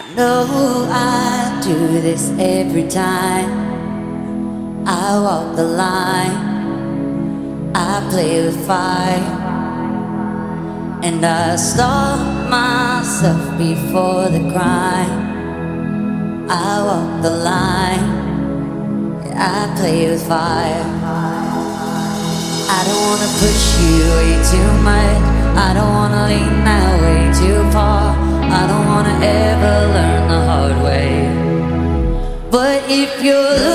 No, I do this every time I walk the line. I play with fire, and I stop myself before the crime. I walk the line, I play with fire. I don't wanna push you way too much. I don't wanna lean that way too far. I don't wanna ever learn the hard way. But if you're